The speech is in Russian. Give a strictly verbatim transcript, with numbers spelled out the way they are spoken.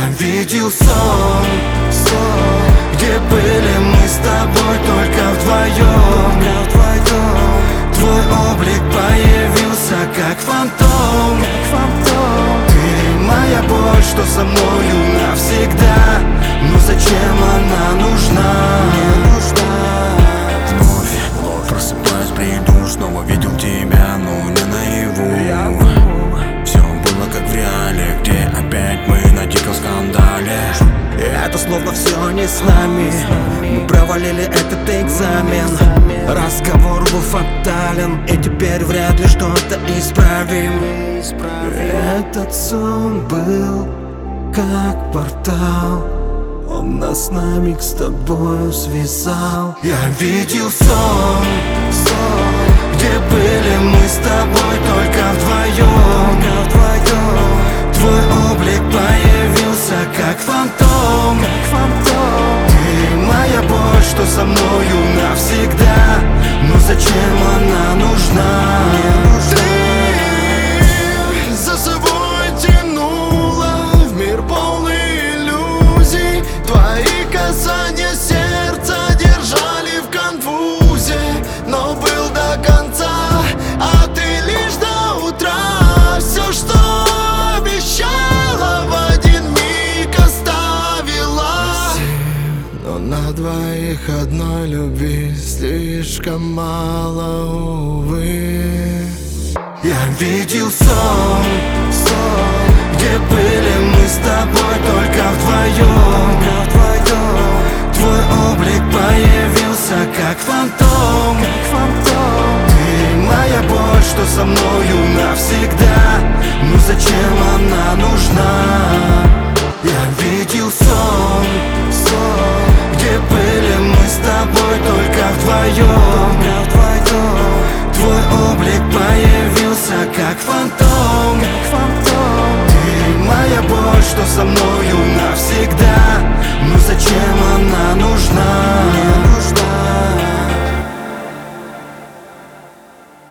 Я видел сон, сон, где были мы с тобой только вдвоем, вдвоем. Твой облик появился как фантом, как фантом. Ты моя боль, что со мною навсегда. Но зачем она нужна? Не нужна. Вновь просыпаюсь, бреду, снова видел тебя, но не наяву. Все было как в реале, где опять мы на диком скандале. И это словно все не с нами. Мы провалили этот экзамен. Разговор был фатален, и теперь вряд ли что-то исправим. Этот сон был как портал, он нас на миг с тобою связал. Я видел сон, сон, где были мы с тобой только вдвоем, вдвоем. Твой облик появился как фантом, как фантом. Ты моя боль, что со мною навсегда. Но зачем она нужна? Не нужна. Ты за собой тянула в мир полный иллюзий. Твои касания сердца держали в конфузе. Но был до конца, а ты лишь до утра. Все, что обещала, в один миг оставила. Но на двоих одной любви слишком мало, увы. Я видел сон, сон, где были мы с тобой только вдвоем, вдвоем. Твой облик появился как фантом, как фантом. Ты моя боль, что со мною навсегда. Но зачем она нужна? Я видел сон, сон, где были мы с тобой только вдвоем, вдвоем. Твой облик появился как фантом.